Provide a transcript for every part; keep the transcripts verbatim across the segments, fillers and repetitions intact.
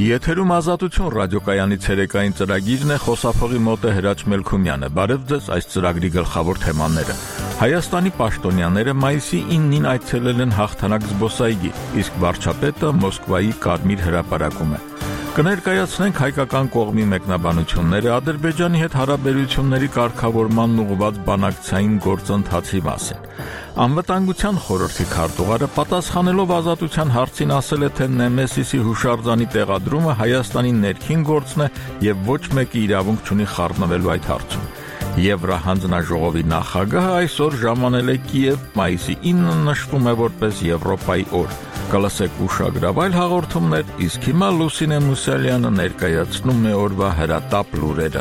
Եթերում ազատություն ռադիոկայանի ցերեկային ծրագիրն է, խոսափողի մոտ է Հրաչ Մելքումյանը։ Բարև ձեզ, այս ծրագրի գլխավոր թեմաները։ Հայաստանի պաշտոնյաները մայիսի իննին այցելել են հաղթանակ զբոսայգի, իսկ վարչապետը Մոսկվայի Կարմիր հրապարակում է։ Կներկայացնենք հայկական կողմի մեկնաբանությունները Ադրբեջանի հետ հարաբերությունների կարգավորմանն ուղղված բանակցային գործընթացի մասին։ Անվտանգության խորհրդի քարտուղարը պատասխանելով ազատության հարցին ասել է, թե Նեմեսիսի հուշարձանի տեղադրումը Հայաստանի ներքին գործն է եւ ոչ մեկի իրավունք չունի խառնվելու այդ հարցում։ Եվրահանձնաժողովի նախագահը այսօր ժամանել է Կիև, մայիսի ինը նշվում է որպես Եվրոպայի օր։ Կլսեք ուշագրավ այլ հաղորդումներ, իսկ հիմա Լուսինե Մուսալյանը ներկայացնում է օրվա հրատապ լուրերը։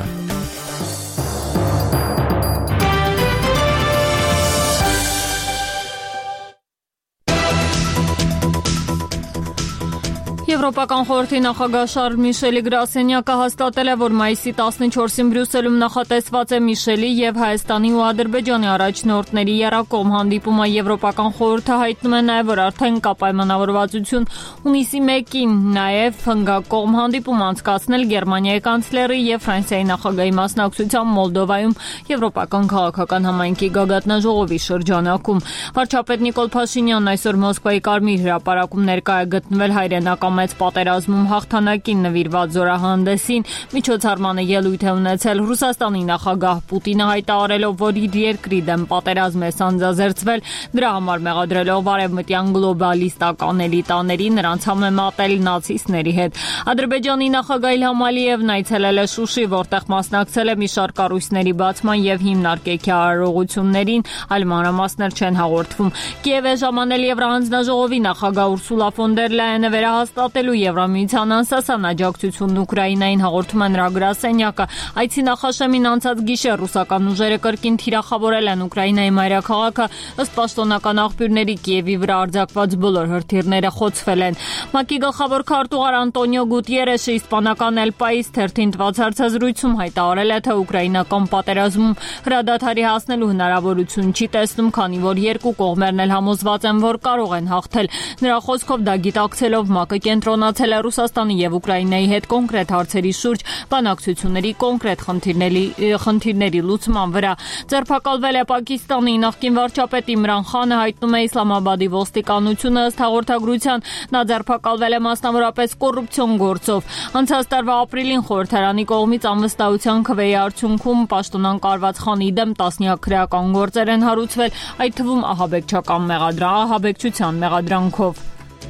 Եվրոպական խորհրդի նախագահ Շարլ Միշելի գրասենյակը հաստատել է, որ մայիսի տասնչորսին Բրյուսելում նախատեսված է Միշելի եւ Հայաստանի ու Ադրբեջանի առաջնորդների եռակողմ հանդիպումը։ Եվրոպական խորհուրդը հայտնում է նաեւ, որ արդեն կա պայմանավորվածություն հունիսի մեկին նաեւ հնգակողմ հանդիպում անցկացնել Գերմանիայի կանցլերի եւ Ֆրանսիայի նախագահի մասնակցությամբ Մոլդովայում Եվրոպական քաղաքական համայնքի գագաթնաժողովի շրջանակում։ Վարչապետ Նիկոլ Փաշինյանն այսօր Մոսկվայի Կարմիր հրապարակում ներկա է գտնվել հայրենական մեծ պատերազմում հաղթանակին նվիրված զորահանդեսին, միջոցառմանը ելույթ է ունեցել Ռուսաստանի նախագահ Պուտինը, հայտարարելով, որ իր երկրի դեմ պատերազմ է սանձազերծվել, դրա համար մեղադրելով արևմտյան գլոբալիստական էլիտաների նրանց համեմատել նացիստների հետ։ Ադրբեջանի նախագահ Իլհամ Ալիևն այցելել է Շուշի, որտեղ մասնակցել է մի շարք կառույցների բացման եւ հիմնարկեքի արարողություններին, այլ մանրամասներ չեն հաղորդվում։ Կիև է ժամանել Եվրահանձնաժողովի նախագահ Ուրսուլա ֆոն դեր Լայենը վերահաստատելու Եվրամիության անսասան աջակցությունն Ուկրաինային, հաղորդում է նրա գրասենյակը։ Այցի նախաշեմին անցած գիշեր ռուսական ուժերը կրկին թիրախավորել են Ուկրաինայի մայրաքաղաքը, ըստ պաշտոնական աղբյուրների Կիևի վրա արձակված բոլոր հրթիռները խոցվել են։ ՄԱԿ-ի գլխավոր քարտուղար Անտոնիո Գուտիերեշը իսպանական El País թերթին տված հարցազրույցում հայտարարել է, թե ուկրաինական պատերազմում հրադադարի հասնելու հնարավորություն չի տեսնում, քանի որ երկու կողմերն էլ համոզված են, որ կարող են հաղթել։ Նրա խոսքով դա գիտակցելով ՄԱԿ-ը կենտրոնացել է Ռուսաստանի եւ Ուկրաինայի հետ կոնկրետ հարցերի շուրջ բանակցությունների կոնկրետ խնդիրների խնդիրների լուծման վրա։ Ձերբակալվել է Պակիստանի նախկին վարչապետ Իմրան Խանը, հայտնում է Իսլամաբադի ոստիկանությունը, ըստ հաղորդագրության նա ձերբակալվել է մասնավորապես կոռուպցիոն գործով։ Անցած տարվա ապրիլին խորհրդարանի կողմից անվստահության քվեի արդյունքում պաշտոնան կարված Խանի դեմ տասնյակ քրեական գործեր են հարուցվել, այդ թվում ահաբեկչական մեղադրանք, ահաբեկչության մեղադրանքով։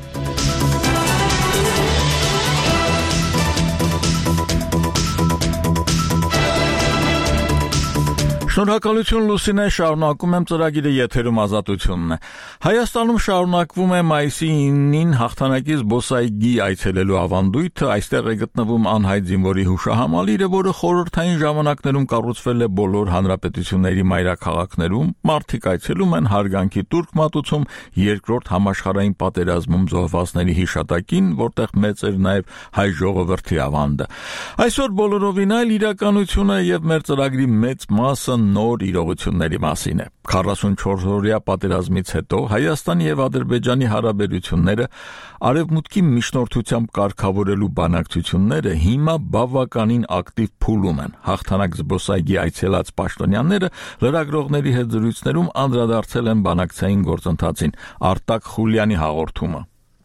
Շնորհակալություն Լուսինե, շարունակում եմ ծրագիրը, եթերում ազատությունն է։ Հայաստանում շարունակվում է մայիսի իննին հաղթանակի զբոսայգի այցելելու ավանդույթը, այստեղ է գտնվում անհայտ զինվորի հուշահամալիրը, որը խորհրդային ժամանակներում կառուցվել է բոլոր հանրապետությունների մայրաքաղաքներում, մարդիկ այցելում են հարգանքի տուրք մատուցում երկրորդ համաշխարհային պատերազմում զոհվածների հիշատակին, որտեղ մեծ էր նաև հայ ժողովրդի ավանդը։ Այսօր բոլորովին այլ իրականություն է եւ մեր ծրագրի մեծ մասը նոր իրողությունների մասին է։ քառասունչորս-օրյա պատերազմից հետո Հայաստանի եւ Ադրբեջանի հարաբերությունները արևմուտքի միջնորդությամբ կարգավորելու բանակցությունները հիմա բավականին ակտիվ փուլում են։ Հաղթանակ զբոսայգի այցելած պաշտոնյաները լրագրողների հետ զրույցներում անդրադարձել են բանակցային գործընթացին։ Արտակ Խուլյանի հաղորդումը։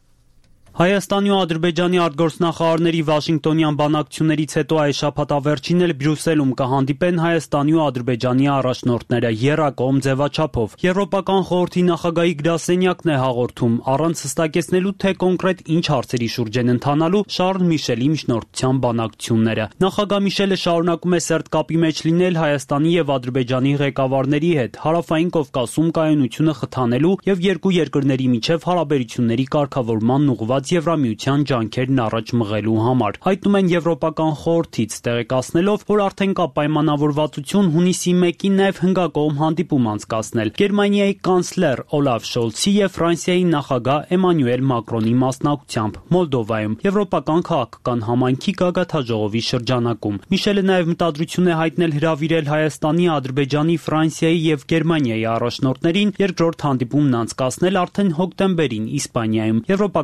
Հայաստանի ու Ադրբեջանի արտգործնախարարների Վաշինգտոնյան բանակցություններից հետո այս շաբաթավերջին էլ Բրյուսելում կհանդիպեն Հայաստանի ու Ադրբեջանի առաջնորդները եռակողմ ձևաչափով։ Եվրոպական խորհրդի նախագահի գրասենյակն է հաղորդում, առանց հստակեցնելու, թե կոնկրետ ինչ հարցերի շուրջ են ընթանալու Շարլ Միշելի միջնորդության բանակցությունները։ Նախագահ Միշելը շարունակում է սերտ կապի մեջ լինել Հայաստանի եւ Ադրբեջանի ղեկավարների հետ, Հարավային Կովկասում կայունությունը խթանելու եւ երկու երկրների միջև հարաբերությունների կարգավորման ուղղված Եվրամիության ջանքերն առաջ մղելու համար։ Հայտնում են Եվրոպական խորհրդից, տեղեկացնելով, որ արդեն կա պայմանավորվածություն հունիսի մեկին նաև հնգակողմ հանդիպում անցկացնել Գերմանիայի կանցլեր Օլաֆ Շոլցի եւ Ֆրանսիայի նախագահ Էմանուել Մակրոնի մասնակցությամբ Մոլդովայում Եվրոպական քաղաքական համայնքի գագաթնաժողովի շրջանակում։ Միշելը նաև մտադրություն է հայտնել հրավիրել Հայաստանի, Ադրբեջանի, Ֆրանսիայի եւ Գերմանիայի առաջնորդներին երկրորդ հանդիպումն անցկացնել արդեն հոկտեմբերին Իսպանիայում։ Եվրոպական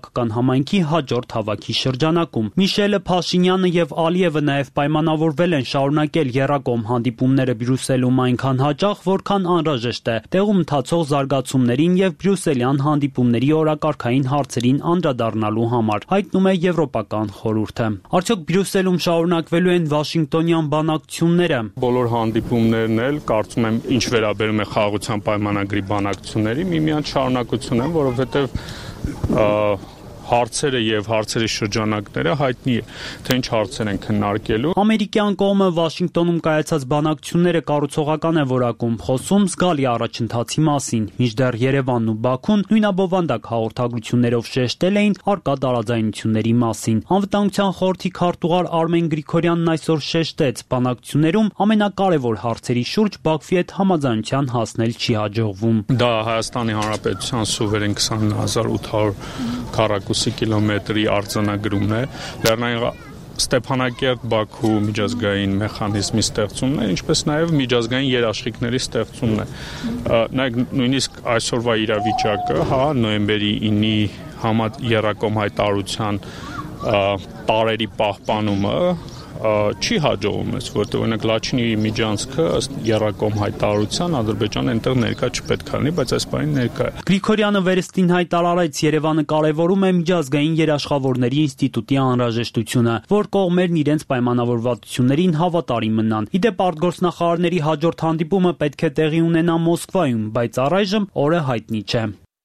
քաղաքական համայնքի հաջորդ հավաքի շրջանակում։ Միշելը, Փաշինյանը եւ Ալիևը նաեւ պայմանավորվել են շարունակել եռակողմ հանդիպումները Բրյուսելում այնքան հաճախ, որքան անհրաժեշտ է, տեղում ընթացող զարգացումներին եւ բրյուսելյան հանդիպումների օրակարգային հարցերին անդրադառնալու համար, հայտնում է Եվրոպական խորհուրդը։ Արդյոք Բրյուսելում շարունակվելու են վաշինգտոնյան բանակցությունները։ Բոլոր հանդիպումներն էլ կարծում եմ ինչ վերաբերում է խաղաղության պայմանագրի բանակցությունների միմյանց շարունակություն են, որովհետև հարցերը եւ հարցերի շրջանակները հայտնի է, թե ինչ հարցեր են քննարկելու։ Ամերիկյան կողմը Վաշինգտոնում կայացած բանակցությունները կառուցողական է որակում, խոսում զգալի առաջընթացի մասին, մինչդեռ Երևանն ու Բաքուն նույնաբովանդակ հաղորդագրություններով շեշտել էին առկա տարաձայնությունների մասին։ Անվտանգության խորհրդի քարտուղար Արմեն Գրիգորյանն այսօր շեշտեց, բանակցություններում ամենակարևոր հարցերի շուրջ Բաքվի հետ համաձայնության հասնել չի հաջողվում։ Դա Հայաստանի Հանրապետության սուվերեն քսան հազար ութ հարյուր քառակուսի կիլոմետրի արձանագրումն է, Լեռնային Ստեփանակերտ-Բաքու միջազգային մեխանիզմի ստեղծումն է, ինչպես նաև միջազգային երաշխիքների ստեղծումն է։ Նայեք, նույնիսկ այսօրվա իրավիճակը, հա, նոյեմբերի ինի համաեռակողմ հայտարարության տարերի պահպանումը չի հաջողում ես, որտեղ օրինակ Լաչինի միջանցքը ըստ եռակողմ հայտարարության Ադրբեջանը այնտեղ ներկա չպետք է լինի, բայց այս բանը ներկա է։ Գրիգորյանը վերստին հայտարարեց, Երևանը կարևորում է միջազգային երաշխավորների ինստիտուտի անհրաժեշտությունը, որ կողմերն իրենց պայմանավորվածություններին հավատարիմ մնան։ Իդեպ արտգործնախարարների հաջորդ հանդիպումը պետք է տեղի ունենա Մոսկվայում, բայց առայժմ օրը հայտնի չէ։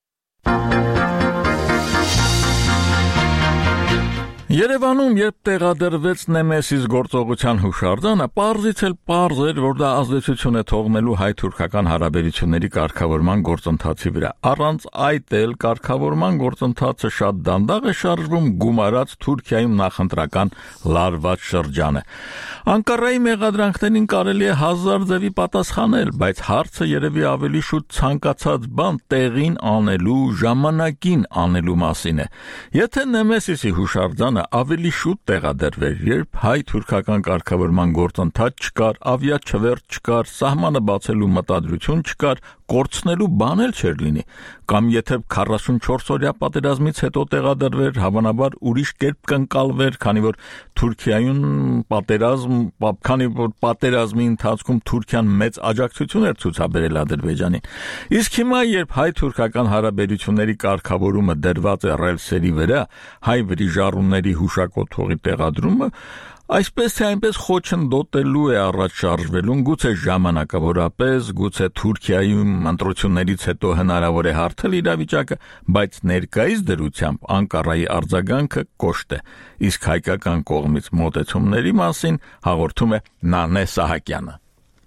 Երևանում երբ տեղադրվեց Նեմեսիս գործողության հուշարձանը, պարզից էլ պարզ էր, որ դա ազդեցություն է թողնելու հայ-թուրքական հարաբերությունների կարգավորման գործընթացի վրա։ Առանց այդ էլ կարգավորման գործընթացը շատ դանդաղ է շարժվում, գումարած Թուրքիայում նախընտրական լարված շրջանը։ Անկարայի մեղադրանքներին կարելի է հազար ձևի պատասխանել, բայց հարցը երևի ավելի շուտ ցանկացած բան տեղին անելու, ժամանակին անելու մասին է։ Եթե Նեմեսիսի հուշարձանը ավելի շուտ տեղադրվեր, երբ հայ-թուրքական կարգավորման գործընթաց չկար, ավիաչվերթ չկար, սահմանը բացելու մտադրություն չկար, կորցնելու բան էլ չէր լինի, կամ եթե քառասունչորս օրյա պատերազմից հետո տեղադրվեր, հավանաբար ուրիշ կերպ կընկալվեր, քանի որ Թուրքիայում պատերազմ, քանի որ պատերազմի ընթացքում Թուրքիան մեծ աջակցություն էր ցուցաբերել Ադրբեջանին։ Իսկ հիմա, երբ հայ-թուրքական հարաբերությունների կարգավորումը դրված է ռելսերի վրա, հայ-վրիժառուների հուշակոթողի տեղադրումը այսպես թե այնպես խոչընդոտելու է առաջ շարժվելուն, գուցե ժամանակավորապես, գուցե Թուրքիայում ընտրություններից հետո հնարավոր է հարթել իրավիճակը, բայց ներկայիս դրությամբ Անկարայի արձագանքը կոշտ է, իսկ հայկական կողմից մոտեցումների մասին հաղորդում է Նանե Սահակյանը։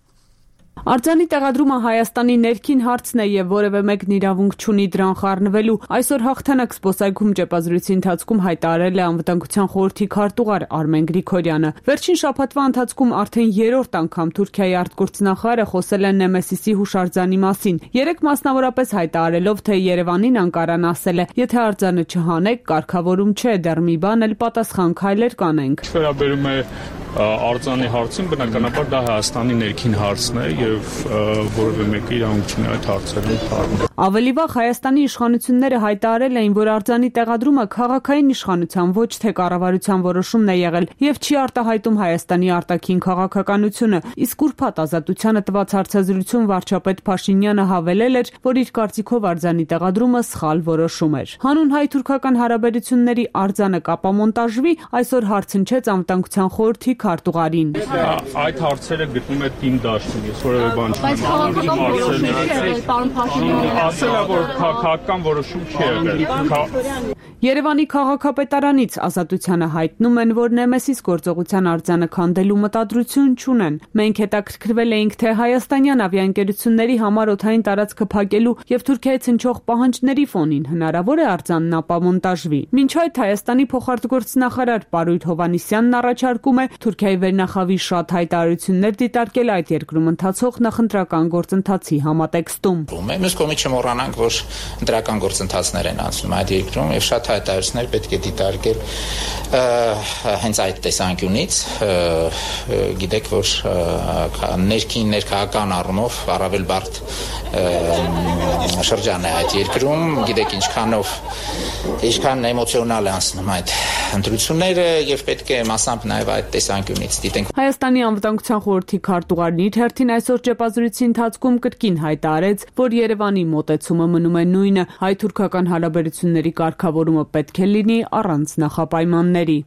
Արձանի տեղադրումը Հայաստանի ներքին հարցն է եւ որևէ մեկն իրավունք չունի դրան խառնվելու։ Այսօր հաղթանակ զբոսայգում ճեպազրույցի ընթացքում հայտարարել է Անվտանգության խորհրդի քարտուղար Արմեն Գրիգորյանը։ Վերջին շաբաթվա ընթացքում արդեն երրորդ անգամ Թուրքիայի արտգործնախարարը խոսել է Նեմեսիսի հուշարձանի մասին։ Երեք մասնավորապես հայտարարելով, թե Երևանին Անկարան ասել է. «Եթե արձանը չհանեք, կարգավորում չէ, դեռ մի բան էլ պատասխան քայլեր կանենք»։ Վերաբերում է արձանի հարցին, բնականաբար դա Հայաստանի ներքին հարցն է եւ որևէ մեկը իրավունք չունի այդ հարցերին խառնել։ Ավելի վաղ Հայաստանի իշխանությունները հայտարարել էին, որ արձանի տեղադրումը քաղաքային իշխանության, ոչ թե կառավարության որոշումն է եղել եւ չի արտահայտում Հայաստանի արտաքին քաղաքականությունը։ Իսկ ուրբաթ Ազատությանը տված հարցազրույցում վարչապետ Փաշինյանը հավելել էր, որ իր կարծիքով արձանի տեղադրումը սխալ որոշում էր։ Հանուն հայ-թուրքական հարաբերությունների արձանը կապամոնտաժվի, այսօր հարցնչեց Անվտանգության խորհրդի քարտուղարին։ Այդ հարցերը գտնում է թիմ դաշտում, ես որևէ բան չունեմ։ Բայց քաղաքական որոշում չի եղել, պարոն Փաշինյան։ Ասել է, որ քաղաքական որոշում չի եղել։ Երևանի քաղաքապետարանից Ազատությանը հայտնում են, որ Նեմեսիս գործողության արձանը քանդելու մտադրություն չունեն։ Մենք հետաքրքրվել էինք, թե հայաստանյան ավիաընկերությունների համար օդային տարածքը փակելու եւ Թուրքիայից հնչող պահանջների ֆոնին հնարավոր է արձանն ապամոնտաժվի։ Մինչ այդ Հայաստանի փոխարտգործնախարար Պարույր Հովհաննիսյանն առաջարկում է Թուրքիայի վերնախավի շատ հայտարարություններ դիտարկել այդ երկրում ընթացող նախընտրական գործընթացի համատեքստում։ Մյուս կողմից չմոռանանք, որ ընտրական գործընթացներ են անցնում այդ երկրում եւ շատ հայտարարություններ պետք է դիտարկել հենց այդ տեսանկյունից։ Գիտեք, որ ներքին ներքաղաքական առումով առավել բարդ շրջան է այդ երկրում, գիտեք ինչքանով ինչքան էմոցիոնալ է անցնում այդ ընտրությունները եւ պետք է մասամբ նաեւ այդ տեսանկյունից դիտենք։ Հայաստանի անվտանգության խորհրդի քարտուղարն իր հերթին այսօր ճեպազրույցի ընթացքում կրկին հայտարարեց, որ Երևանի մոտեցումը մնում է նույնը, հայ-թուրքական հարաբերությունների կարգավորումը պետք է լինի առանց նախապայմանների։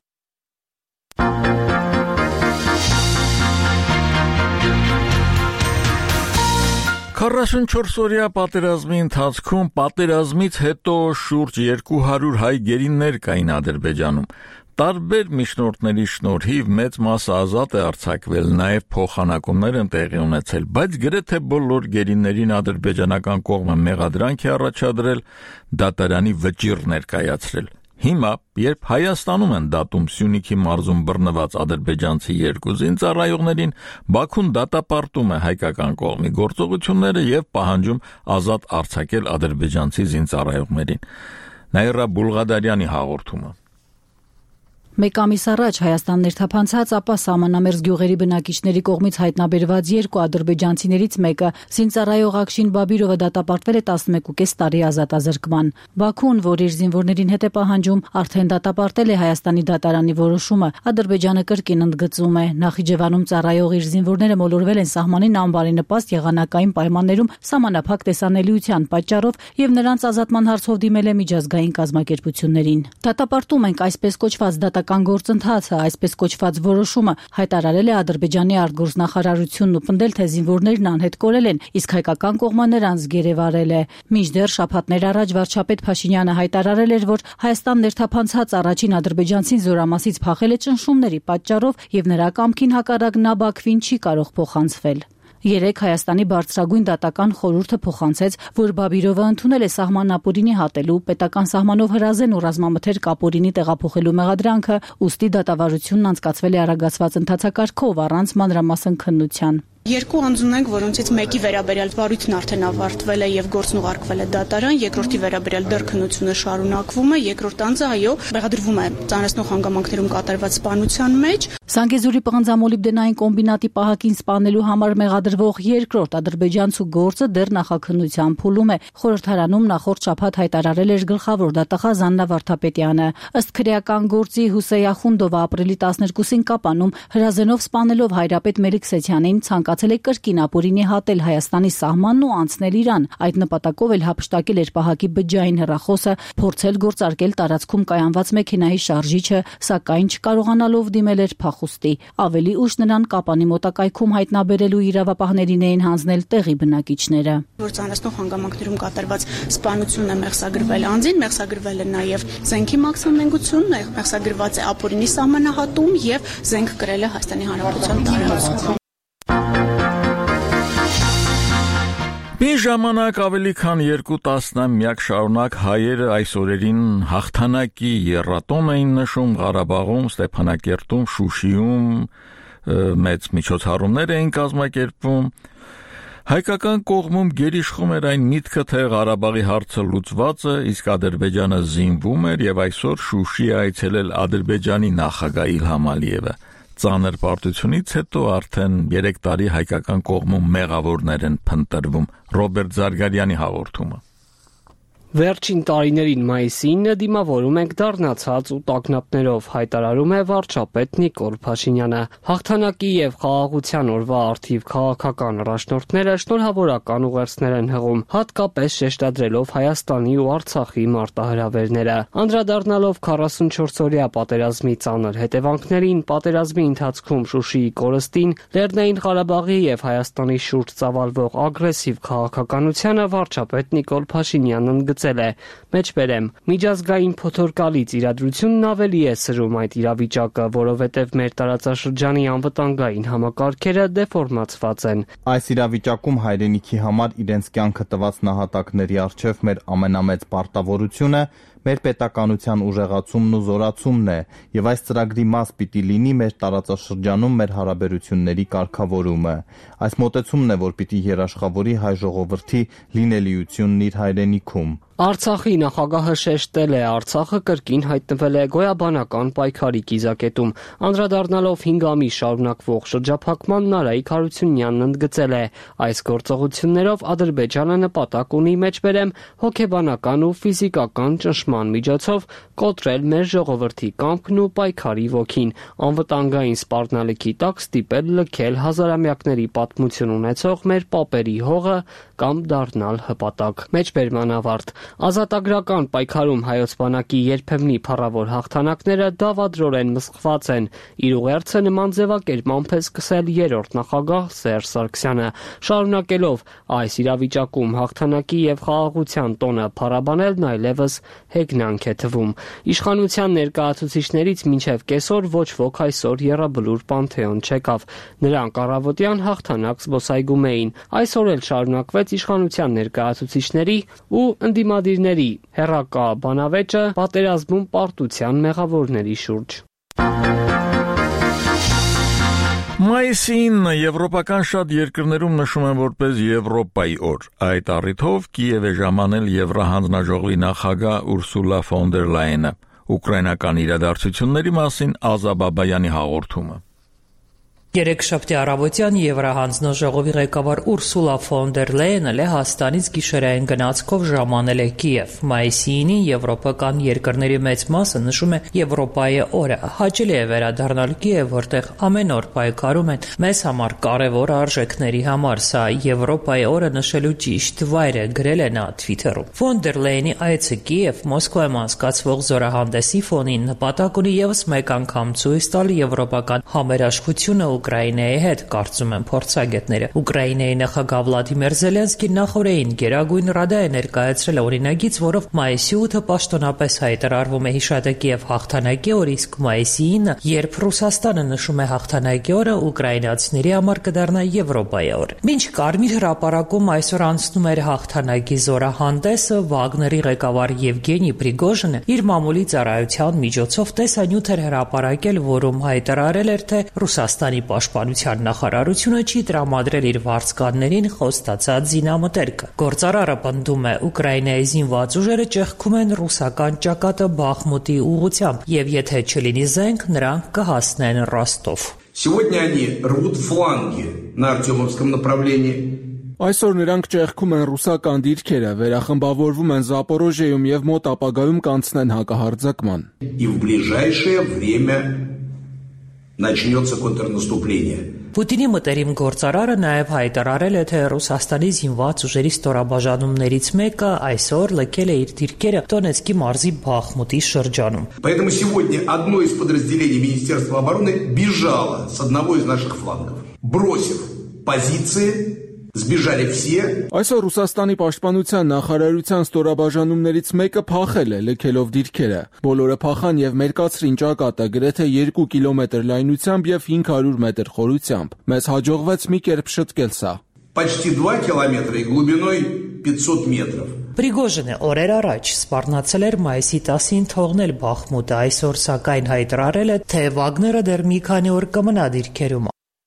քառասունչորս օրյա պատերազմի ընթացքում պատերազմից հետո շուրջ երկու հարյուր հայ գերիներ կային Ադրբեջանում։ Տարբեր միջնորդների շնորհիվ մեծ մասը ազատ է արձակվել, նաև փոխանակումներ են տեղի ունեցել, բայց գրեթե բոլոր գերիներին ադրբեջանական կողմը մեղադրանք է առաջադրել, դատարանի վճիռ ներկայացրել։ Հիմա, երբ Հայաստանում են դատում Սյունիքի մարզում բռնված ադրբեջանցի երկու զինծառայողներին, Բաքուն դատապարտում է հայկական կողմի գործողությունները եւ պահանջում ազատ արձակել ադրբեջանցի զինծառայողներին։ Նաիրա Բուլղադարյանի հաղորդումը։ Մեկ ամիս առաջ Հայաստան ներթափանցած, ապա սահմանամերձ գյուղերի բնակիչների կողմից հայտնաբերված երկու ադրբեջանցիներից մեկը զինծառայող Ակշին Բաբիրովը դատապարտվել է տասնմեկուկես տարի ազատազրկման։ Բաքուն, որ իր զինվորներին հետ է պահանջում, արդեն դատապարտել է Հայաստանի դատարանի որոշումը։ Ադրբեջանը կրկին ընդգծում է, Նախիջևանում ծառայող իր զինվորները մոլորվել են սահմանին անբարենպաստ եղանակային պայմաններում սահմանափակ տեսանելիության պատճառով եւ նրանց ազատման հարցով դիմել է միջազգային կազմակերպություններին։ Դատապարտում ենք այսպես կոչված դատական գործընթացը, այսպես կոչված որոշումը հայտարարել է Ադրբեջանի արտգործնախարարությունն ու պնդել, թե զինվորներն անհետ կորել են, իսկ հայկական կողմը նրանց գերեվարել է։ Մինչդեռ շաբաթներ առաջ վարչապետ Փաշինյանը հայտարարել էր, որ Հայաստան ներթափանցած առաջին ադրբեջանցին զորամասից փախել է ճնշումների պատճառով եւ նրա կամքին հակառակ նա Բաքվին չի կարող փոխանցվել։ Երեկ Հայաստանի բարձրագույն դատական խորհուրդը փոխանցեց, որ Բաբիրովը ընդունել է սահման ապօրինի հատելու, պետական սահմանով հրազեն ու ռազմամթերք ապօրինի տեղափոխելու մեղադրանքը, ուստի դատավարությունն անցկացվել է արագացված ընթացակարգով առանց մանրամասն քննության։ Երկու անձ ունենք, որոնցից մեկի վերաբերյալ վարույթն արդեն ավարտվել է եւ գործն ուղարկվել է դատարան, երկրորդի վերաբերյալ դեռ քննությունը շարունակվում է, երկրորդ անձը այո, մեղադրվում է ծանրացնող հանգամանքներում կատարված սպանության մեջ։ Զանգեզուրի պղնձամոլիբդենային կոմբինատի պահակին սպանելու համար մեղադրվող երկրորդ ադրբեջանցու գործը դեռ նախաքննության փուլում է։ Խորհրդարանում նախորդ շաբաթ հայտարարել էր գլխավոր դատախազ Աննա Վարդապետյանը։ Ըստ քրեական գործի Հուսեյա Խունդովը ապրիլի տասներկուսին Կապանում հրազենով սպանելով հայրապետ Մելիք Սեթյանին ցանկացել է կրկին ապօրինի հատել Հայաստանի սահմանն ու անցնել Իրան։ Այդ նպատակով էլ հափշտակել էր պահակի բջջային հեռախոսը, փորձել գործարկել տարածքում կայանված մեքենայի շարժիչը, սակայն չկարողանալով դիմել էր փախուստի։ Ավելի ուշ նրան Կապանի մոտակայքում հայտնաբերելու իրավապահներին էին հանձնել տեղի բնակիչները։ Որ ծանրացնող հանգամանքներում կատարված սպանությունն է մեղսագրվել անձին, մեղսագրվել է նաև զենքի մաքսիմումենգություն, մեղսագրված է ապօրինի սահմանահատում եւ զենք կրել է Հայաստանի Հանրապետության տարածքում։ Մի ժամանակ ավելի քան երկու տասնամյակ շարունակ հայերը այս օրերին հաղթանակի եռատոն էին նշում Ղարաբաղում, Ստեփանակերտում, Շուշիում, մեծ միջոցառումներ էին կազմակերպվում։ Հայկական կողմում գերիշխում էր այն միտքը, թե Ղարաբաղի հարցը լուծված է, իսկ Ադրբեջանը զինվում էր եւ այսօր Շուշի է այցելել Ադրբեջանի նախագահ Իլհամ Ալիևը։ Ծանր պարտությունից հետո արդեն երեք տարի հայկական կողմում մեղավորներ են փնտրվում։ Ռոբերտ Զարգարյանի հաղորդումը։ Վերջին տարիներին մայիսին դիմավորում ենք դառնացած ու տագնապներով, հայտարարում է վարչապետ Նիկոլ Փաշինյանը։ Հաղթանակի եւ խաղաղության օրվա արդիվ քաղաքական առաջնորդները շնորհավորական ուղերձներ են հղում, հատկապես շեշտադրելով Հայաստանի ու Արցախի մարտահրավերները։ Անդրադառնալով քառասունչորս-օրյա պատերազմի ծանր հետևանքներին, պատերազմի ընթացքում Շուշիի կորստին, Լեռնային Ղարաբաղի եւ Հայաստանի շուրջ ծավալվող ագրեսիվ քաղաքականությանը վարչապետ Նիկոլ Փաշինյանն է մեջբերեմ միջազգային փոթորկալից իրադրությունն ավելի է սրում այդ իրավիճակը, որովհետև մեր տարածաշրջանի անվտանգային համակարգերը դեֆորմացված են։ Այս իրավիճակում հայրենիքի համար իրենց կյանքը տված նահատակների առջև մեր ամենամեծ պարտավորությունը մեր պետականության ուժեղացումն ու զորացումն է, եւ այս ծրագրի մաս պիտի լինի մեր տարածաշրջանում մեր հարաբերությունների կարգավորումը։ Այս մոտեցումն է, որ պիտի երաշխավորի հայ ժողովրդի լինելիությունն իր հայրենիքում։ Արցախի նախագահը շեշտել է, Արցախը կրկին հայտնվել է գոյաբանական պայքարի կիզակետում։ Անդրադառնալով հինգ ամիս շարունակվող շրջափակման, Նարայիկ Հարությունյանն ընդգծել է, այս գործողություններով Ադրբեջանը նպատակ ունի մեջբերեմ հոգեբանական ու ֆիզիկական ճնշման միջոցով կոտրել մեր ժողովրդի կամքն ու պայքարի ոգին, անվտանգային սպառնալիքի տակ ստիպել լքել հազարամյակների պատմություն ունեցող մեր պապերի հողը կամ դառնալ հպատակ։ Մեջբերման ավարտ։ Ազատագրական պայքարում հայոց բանակի երբեմնի փառավոր հաղթանակները դավադրորեն մսխված են։ Իր ուղերձը նման ձևակերպմամբ է սկսել երրորդ նախագահ Սերժ Սարգսյանը, շարունակելով այս իրավիճակում հաղթանակի եւ խաղաղության տոնը փառաբանելն այլևս հեգնանք է թվում։ Իշխանության ներկայացուցիչներից մինչև կեսօր ոչ ոք այսօր եռաբլուր Պանթեոն չեկավ։ Նրանք առավոտյան հաղթանակ զբոսայգում էին։ Այսօր էլ շարունակվեց իշխանության ներկայացուցիչների ու ընդդիմադիրների հերակա բանավեճը պատերազմում պարտության մեղավորների շուրջ։ Մայիսին եվրոպական շատ երկրներում նշում են որպես Եվրոպայի օր։ Այդ առիթով Կիև է ժամանել Եվրահանձնաժողովի նախագահ Ուրսուլա ֆոն դեր Լայենը։ Ուկրաինական իրադարձությունների մասին Ազա Բաբայանի հաղորդումը։ Երեքշաբթի առավոտյան Եվրահանձնաժողովի ղեկավար Ուրսուլա ֆոն դեր Լայենը Լեհաստանից գիշերային գնացքով ժամանել է Կիև։ Մայիսին եվրոպական երկրների մեծ մասը նշում է Եվրոպայի օրը։ Հաճելի է վերադառնալ Կիև, որտեղ ամեն օր պայքարում են մեզ համար կարևոր արժեքների համար։ Սա Եվրոպայի օրը նշելու ճիշտ վայր է, գրել է նա Twitter-ում։ Ֆոն դեր Լայենի այցը Կիև Մոսկվայում անցկացվող զորահանդեսի ֆոնին նպատակ ունի ևս մեկ անգամ ցույց տալ եվրոպական համերաշխությունը Ուկրաինայի հետ, կարծում են փորձագետները։ Ուկրաինայի նախագահ Վլադիմիր Զելենսկին նախորդին Գերագույն Ռադա է ներկայացրել օրինագիծ, որով մայիսի ութը պաշտոնապես հայտարարվում է հիշատակի եւ հաղթանակի օր, իսկ մայիսի ինը, երբ Ռուսաստանը նշում է հաղթանակի օրը, ուկրաինացիների համար կդառնա Եվրոպայի օր։ Մինչ Կարմիր հրապարակում այսօր անցնում էր հաղթանակի զորահանդեսը, Վագների ղեկավար Եվգենի Պրիգոժինը իր մամուլի ծառայության միջոցով տեսանյութ էր հրապարակել, որում հայտարարել էր, թե Ռուսաստանի Պաշտպանության նախարարությունը չի տրամադրել իր վարձկաններին խոստացած զինամթերքը։ Գործարարը պնդում է, Ուկրաինայի զինված ուժերը ճեղքում են ռուսական ճակատը Բախմուտի ուղղությամբ, եւ եթե չլինի զենք, նրանք կհասնեն Ռոստով։ Сегодня они рвут фланги на Артемовском направлении. Այսօր նրանք ճեղքում են ռուսական դիրքերը, վերախմբավորվում են Զապորոժիայում եւ մոտ ապագայում կանցնեն հակահարձակման։ И в ближайшее время начнется контрнаступление. Պուտինի մտերիմ գործարարը նաև հայտարարել է, թե Ռուսաստանի զինված ուժերի ստորաբաժանումներից մեկը այսօր լքել է իր դիրքերը Դոնեցկի մարզի Բախմուտի շրջանում։ Поэтому сегодня одно из подразделений Министерства обороны бежало с одного из наших флангов, бросив позиции. Сбежали все. Այսօր Ռուսաստանի պաշտպանության նախարարության ստորաբաժանումներից մեկը փախել է, լքելով դիրքերը։ Բոլորը փախան եւ մերկացրին ճակատը գրեթե երկու կիլոմետր լայնությամբ եւ հինգ հարյուր մետր խորությամբ։ Մեզ հաջողվեց մի կերպ շտկել սա։ Почти два километра и глубиной пятьсот метров. Պրիգոժինը օրեր առաջ սպառնացել էր մայիսի տասին թողնել Բախմուտը, այսօր սակայն հայտարարել է, թե Վագները դեռ մի քանի օր կմնա դիրքերում։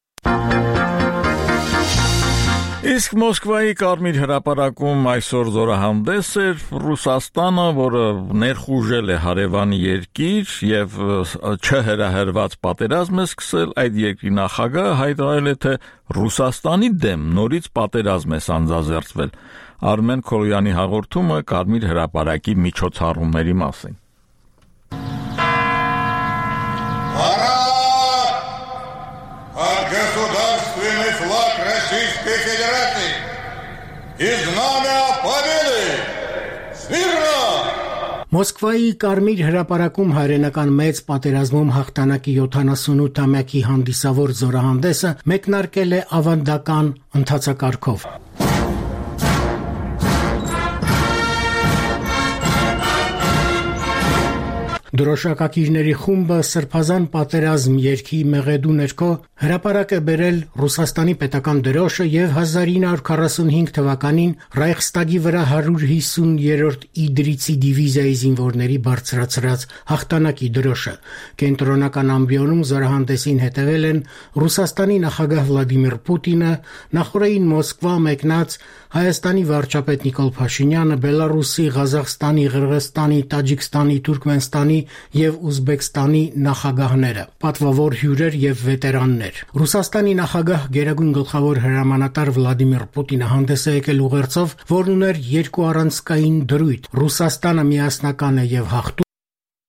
Իսկ Մոսկվայի Կարմիր հրապարակում այսօր զորահանդես էր Ռուսաստանը, որը ներխուժել է հարևան երկիր եւ չհրահրված պատերազմ է սկսել, այդ երկրի նախագահը հայտարարել է, թե Ռուսաստանի դեմ նորից պատերազմ է սանձազերծվել։ Արմեն Քոլոյանի հաղորդումը Կարմիր հրապարակի միջոցառումների մասին։ Государственный флаг Российской Федерации и знамя победы! Смирно! Մոսկվայի Կարմիր հրապարակում հայրենական մեծ պատերազմում հաղթանակի յոթանասունութամյակի հանդիսավոր զորահանդեսը մեկնարկել է ավանդական ընթացակարգով։ Դրոշակակիրների խումբը Սրբազան պատերազմ երգի մեղեդու ներքո հրապարակ է բերել Ռուսաստանի պետական դրոշը եւ հազար ինը հարյուր քառասունհինգ թվականին Ռայխստագի վրա հարյուր հիսուներորդ իդրիցի դիվիզիայի զինվորների բարձրացրած հաղթանակի դրոշը։ Կենտրոնական ամբիոնում զորահանդեսին հետևել են Ռուսաստանի նախագահ Վլադիմիր Պուտինը, նախորդին Մոսկվա մեկնած Հայաստանի վարչապետ Նիկոլ Փաշինյանը, Բելարուսի, Ղազախստանի, Ղրղըզստանի, Տաջիկստանի, Թուրքմենստանի եւ Ուզբեկստանի նախագահները, պատվավոր հյուրեր եւ վետերաններ։ Ռուսաստանի նախագահ Գերագույն գլխավոր հրամանատար Վլադիմիր Պուտինը հանդես է եկել ուղերձով, որն ուներ երկու առանցքային դրույթ՝ Ռուսաստանը միասնական է եւ հաղթում